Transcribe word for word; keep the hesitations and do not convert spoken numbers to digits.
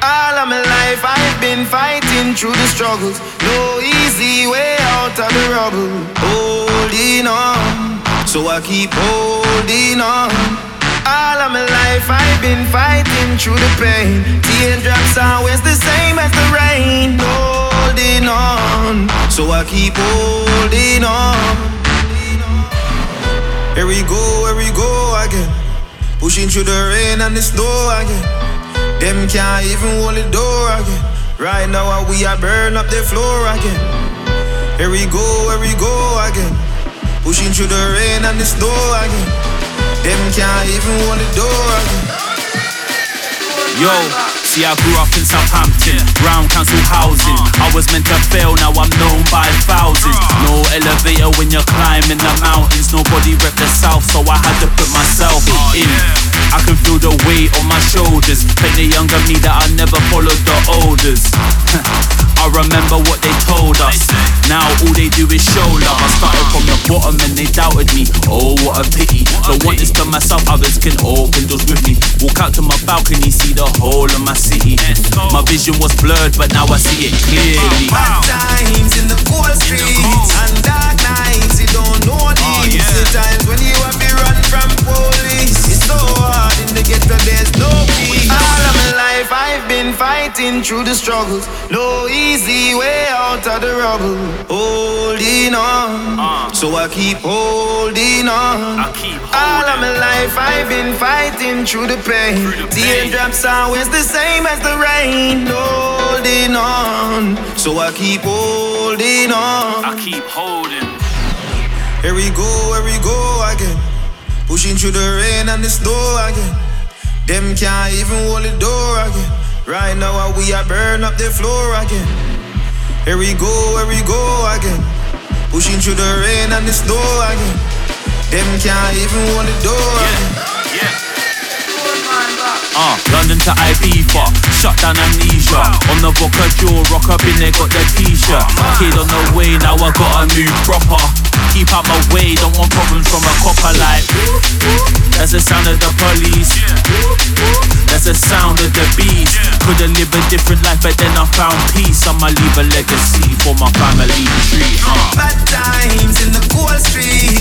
All of my life I've been fighting through the struggles. No easy way out of the rubble. Holding on, so I keep holding on. All of my life I've been fighting through the pain. Teardrops always the same as the rain. Holding on, so I keep holding on. Here we go, here we go again. Pushing through the rain and the snow again. Them can't even hold the door again. Right now we are burn up the floor again. Here we go, here we go again. Pushing through the rain and the snow again. Them can't even hold the door again. Yo, see I grew up in Southampton, Brown Council housing. I was meant to fail, now I'm known by thousands. No elevator when you're climbing the mountains. Nobody rep the south, so I had to put myself in. I can feel the weight on my shoulders. Thank the younger me that I never followed the elders. I remember what they told us. Now all they do is show love. I started from the bottom and they doubted me. Oh, what a pity. Don't want this to myself, others can open doors with me. Walk out to my balcony, see the whole of my city. My vision was blurred, but now I see it clearly. Bad times in the cold streets and dark nights, you don't know these. The times when you have to run from police. It's so hard in the ghetto, there's no peace. All of my life I've been fighting through the struggles. No easy way out of the rubble. Holding on, uh, so I keep holding on. I keep holding. All of my life I've been fighting through the pain. Through the pain. Teardrops always the same as the rain. Holding on, so I keep holding on. I keep holding. Here we go, here we go again. Pushing through the rain and the snow again. Them can't even hold the door again. Right now we are burn up the floor again. Here we go, here we go again. Pushing through the rain and the snow again. Them can't even hold the door again. Yeah, yeah. Uh, London to Ibiza, shut down amnesia. On the Boca Jaw, rock up in there, got the t-shirt. Kid on the way, now I gotta move proper. Keep out my way, don't want problems from a copper like. That's the sound of the police. That's the sound of the beast. Could've lived a different life, but then I found peace. I'ma leave a legacy for my family tree. uh. Bad times in the cold streets